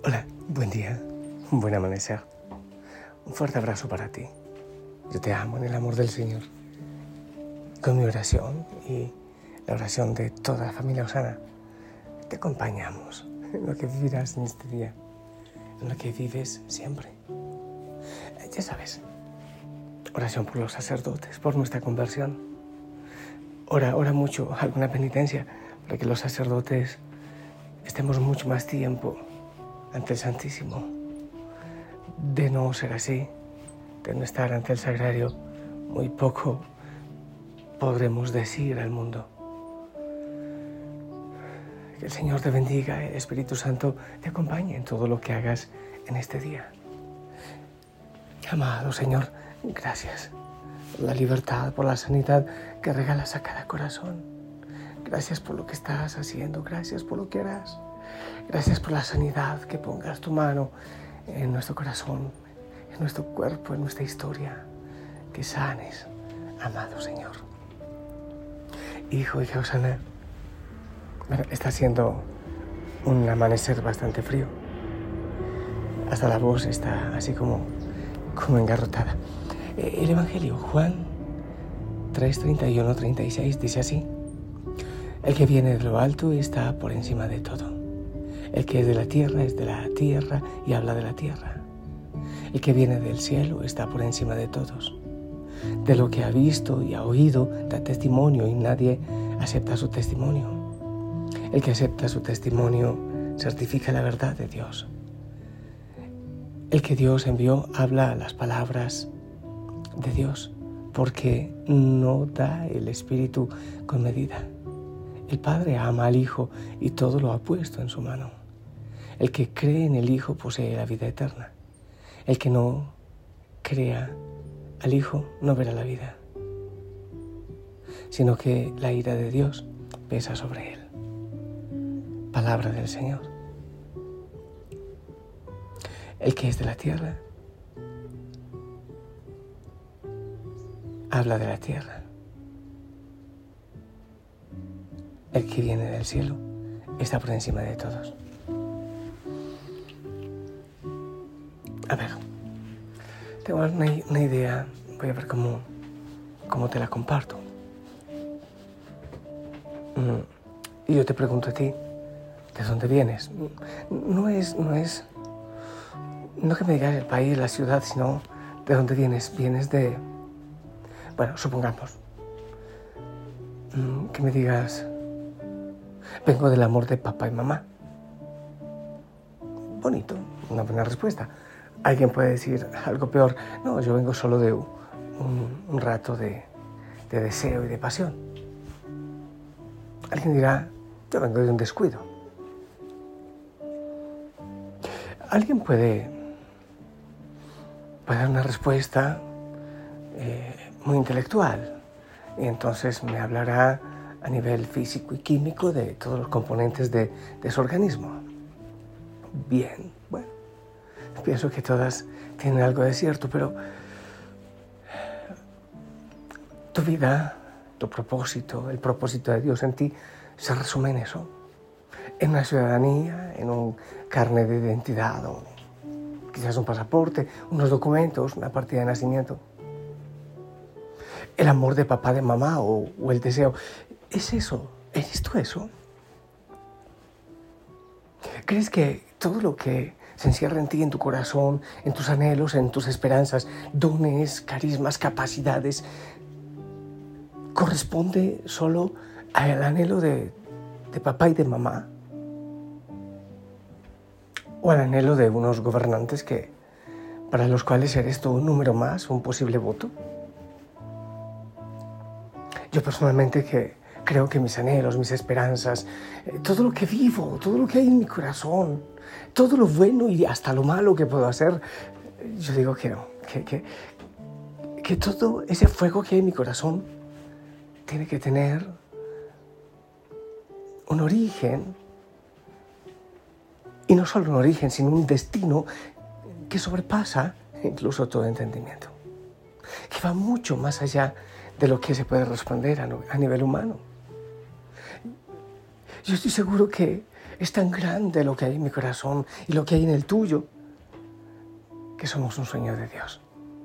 Hola, buen día, un buen amanecer. Un fuerte abrazo para ti. Yo te amo en el amor del Señor. Con mi oración y la oración de toda la familia Osana, te acompañamos en lo que vivirás en este día, en lo que vives siempre. Ya sabes, oración por los sacerdotes, por nuestra conversión. Ora mucho, alguna penitencia, para que los sacerdotes estemos mucho más tiempo ante el Santísimo. De no ser así, de no estar ante el Sagrario, muy poco podremos decir al mundo. Que el Señor te bendiga, el Espíritu Santo te acompañe en todo lo que hagas en este día. Amado Señor, gracias por la libertad, por la sanidad que regalas a cada corazón. Gracias por lo que estás haciendo, gracias por lo que harás. Gracias por la sanidad, que pongas tu mano en nuestro corazón, en nuestro cuerpo, en nuestra historia. Que sanes, amado Señor. Hijo, hija Osana, está siendo un amanecer bastante frío. Hasta la voz está así como engarrotada. El Evangelio, Juan 3, 31, 36, dice así: el que viene de lo alto está por encima de todo. El que es de la tierra y habla de la tierra. El que viene del cielo está por encima de todos. De lo que ha visto y ha oído da testimonio y nadie acepta su testimonio. El que acepta su testimonio certifica la verdad de Dios. El que Dios envió habla las palabras de Dios, porque no da el Espíritu con medida. El Padre ama al Hijo y todo lo ha puesto en su mano. El que cree en el Hijo posee la vida eterna. El que no crea al Hijo no verá la vida, sino que la ira de Dios pesa sobre él. Palabra del Señor. El que es de la tierra habla de la tierra. El que viene del cielo está por encima de todos. A ver, tengo una idea, voy a ver cómo te la comparto. Y yo te pregunto a ti, ¿de dónde vienes? No que me digas el país, la ciudad, sino de dónde vienes. Vienes de, bueno, supongamos, que me digas, vengo del amor de papá y mamá. Bonito, una buena respuesta. Alguien puede decir algo peor: no, yo vengo solo de un rato de deseo y de pasión. Alguien dirá: yo vengo de un descuido. Alguien puede dar una respuesta muy intelectual, y entonces me hablará a nivel físico y químico de todos los componentes de su organismo. Bien, bueno, pienso que todas tienen algo de cierto, pero tu vida, tu propósito, el propósito de Dios en ti se resume en eso, en una ciudadanía, en un carnet de identidad, o quizás un pasaporte, unos documentos, una partida de nacimiento. El amor de papá, de mamá, o el deseo. ¿Es eso? ¿Eres tú eso? ¿Crees que todo lo que se encierra en ti, en tu corazón, en tus anhelos, en tus esperanzas, dones, carismas, capacidades, corresponde solo al anhelo de papá y de mamá? ¿O al anhelo de unos gobernantes para los cuales eres tú un número más, un posible voto? Yo personalmente creo que mis anhelos, mis esperanzas, todo lo que vivo, todo lo que hay en mi corazón, todo lo bueno y hasta lo malo que puedo hacer, yo digo que no, que todo ese fuego que hay en mi corazón tiene que tener un origen, y no solo un origen, sino un destino que sobrepasa incluso todo entendimiento, que va mucho más allá de lo que se puede responder a nivel humano. Yo estoy seguro que Es tan grande lo que hay en mi corazón y lo que hay en el tuyo, que somos un sueño de Dios.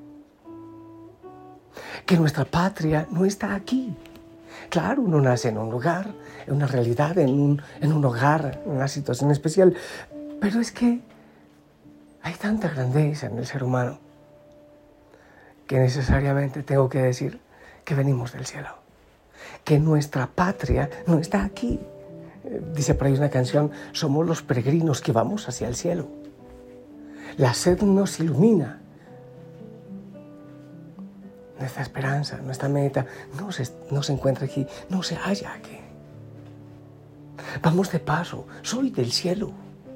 Que nuestra patria no está aquí. Claro, uno nace en un lugar, en una realidad, en un hogar, en una situación especial, pero es que hay tanta grandeza en el ser humano que necesariamente tengo que decir que venimos del cielo, que nuestra patria no está aquí. Dice por ahí una canción, somos los peregrinos que vamos hacia el cielo. La sed nos ilumina. Nuestra esperanza, nuestra meta no se encuentra aquí, no se halla aquí. Vamos de paso, soy del cielo.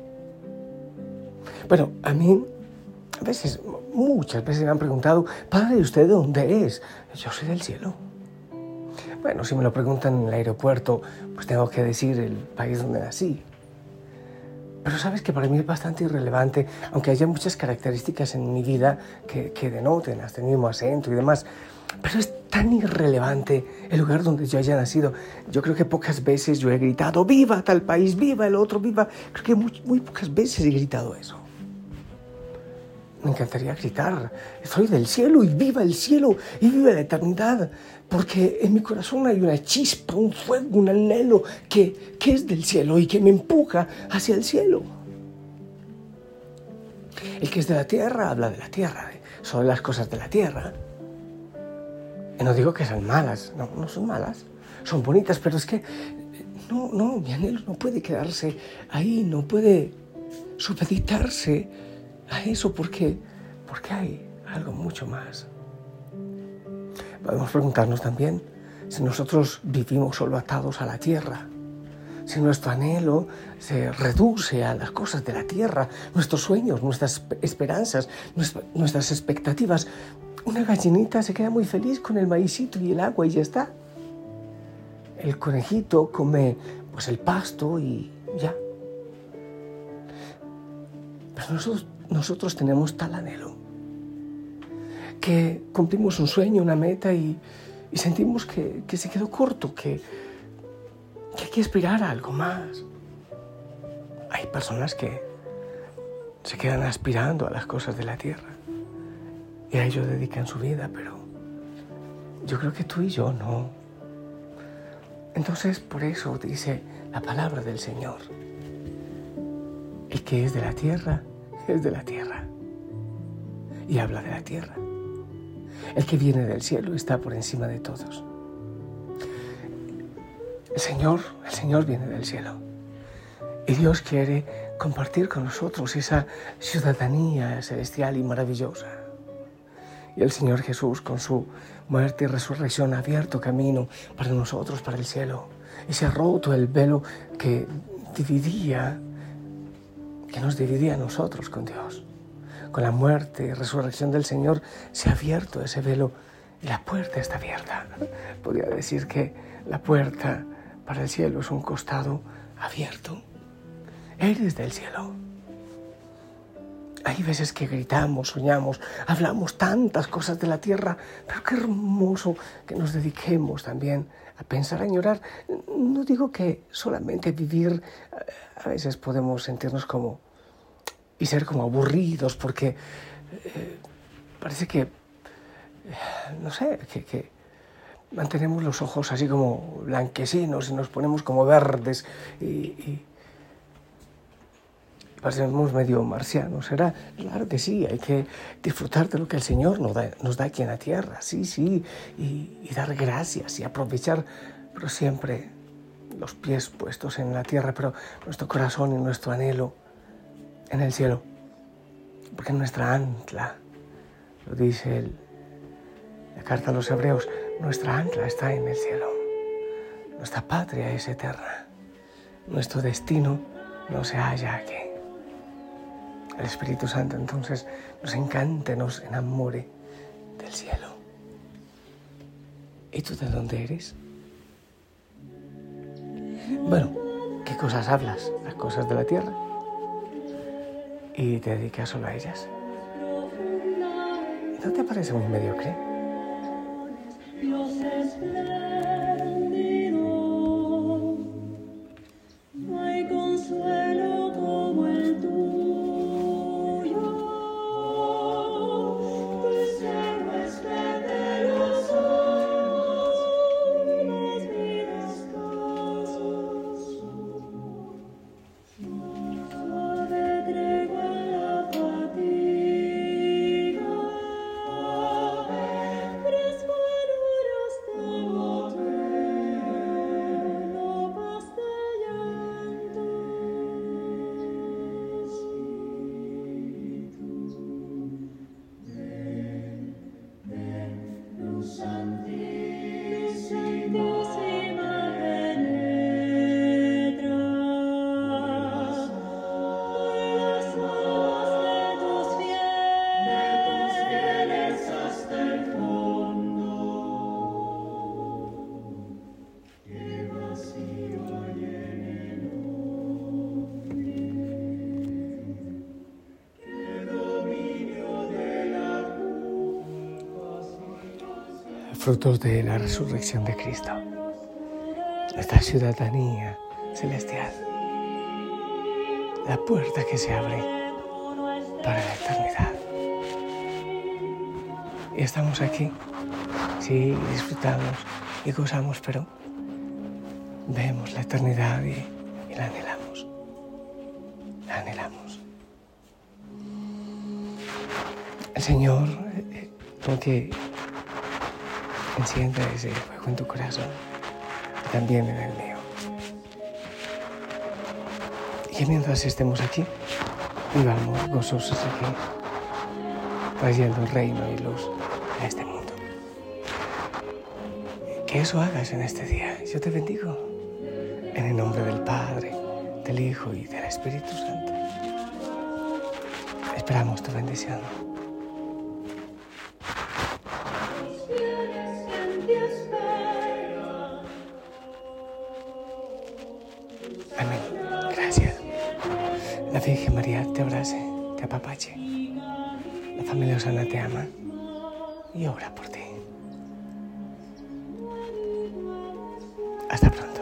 Bueno, a mí, muchas veces me han preguntado, Padre, ¿usted de dónde es? Yo soy del cielo. Bueno, si me lo preguntan en el aeropuerto, pues tengo que decir el país donde nací. Pero sabes que para mí es bastante irrelevante, aunque haya muchas características en mi vida que denoten hasta el mismo acento y demás. Pero es tan irrelevante el lugar donde yo haya nacido. Yo creo que pocas veces yo he gritado, ¡viva tal país, viva el otro, viva! Creo que muy pocas veces he gritado eso. Me encantaría gritar, soy del cielo y viva el cielo y viva la eternidad, porque en mi corazón hay una chispa, un fuego, un anhelo que es del cielo y que me empuja hacia el cielo. El que es de la tierra habla de la tierra, sobre las cosas de la tierra. Y no digo que sean malas, no son malas, son bonitas, pero es que no, mi anhelo no puede quedarse ahí, no puede supeditarse a eso porque hay algo mucho más. Podemos preguntarnos también si nosotros vivimos solo atados a la tierra, si nuestro anhelo se reduce a las cosas de la tierra, nuestros sueños, nuestras esperanzas, nuestras expectativas. Una gallinita se queda muy feliz con el maicito y el agua y ya está. El conejito come pues el pasto y ya. Pero nosotros tenemos tal anhelo que cumplimos un sueño, una meta y sentimos que se quedó corto, que hay que aspirar a algo más. Hay personas que se quedan aspirando a las cosas de la tierra y a ello dedican su vida, pero yo creo que tú y yo no. Entonces, por eso dice la palabra del Señor: el que es de la tierra, es de la tierra y habla de la tierra. El que viene del cielo está por encima de todos. El Señor viene del cielo y Dios quiere compartir con nosotros esa ciudadanía celestial y maravillosa. Y el Señor Jesús, con su muerte y resurrección, ha abierto camino para nosotros, para el cielo. Y se ha roto el velo que nos dividía a nosotros con Dios. Con la muerte y resurrección del Señor se ha abierto ese velo y la puerta está abierta. Podría decir que la puerta para el cielo es un costado abierto. Eres del cielo. Hay veces que gritamos, soñamos, hablamos tantas cosas de la tierra, pero qué hermoso que nos dediquemos también a pensar, a añorar. No digo que solamente vivir, a veces podemos sentirnos y ser como aburridos, porque parece que mantenemos los ojos así como blanquecinos y nos ponemos como verdes y parecemos medio marcianos. ¿Será? Claro que sí, hay que disfrutar de lo que el Señor nos da aquí en la tierra, sí, y dar gracias y aprovechar, pero siempre los pies puestos en la tierra, pero nuestro corazón y nuestro anhelo en el cielo, porque nuestra ancla, lo dice la carta a los Hebreos, nuestra ancla está en el cielo, nuestra patria es eterna, nuestro destino no se halla aquí. El Espíritu Santo entonces nos encante, nos enamore del cielo. ¿Y tú de dónde eres? Bueno, ¿qué cosas hablas? Las cosas de la tierra. ¿Y te dedicas solo a ellas? ¿No te parece muy mediocre? No hay consuelo. frutos de la resurrección de Cristo, nuestra ciudadanía celestial, la puerta que se abre para la eternidad. Y estamos aquí, sí, disfrutamos y gozamos, pero vemos la eternidad y la anhelamos. La anhelamos. El Señor, como que encienda ese fuego en tu corazón y también en el mío. Y que mientras estemos aquí, vivamos gozosos aquí, trayendo reino y luz a este mundo. Que eso hagas en este día. Yo te bendigo en el nombre del Padre, del Hijo y del Espíritu Santo. Esperamos tu bendición. Amén. Gracias. La Virgen María te abrace, te apapache. La familia Osana te ama y ora por ti. Hasta pronto.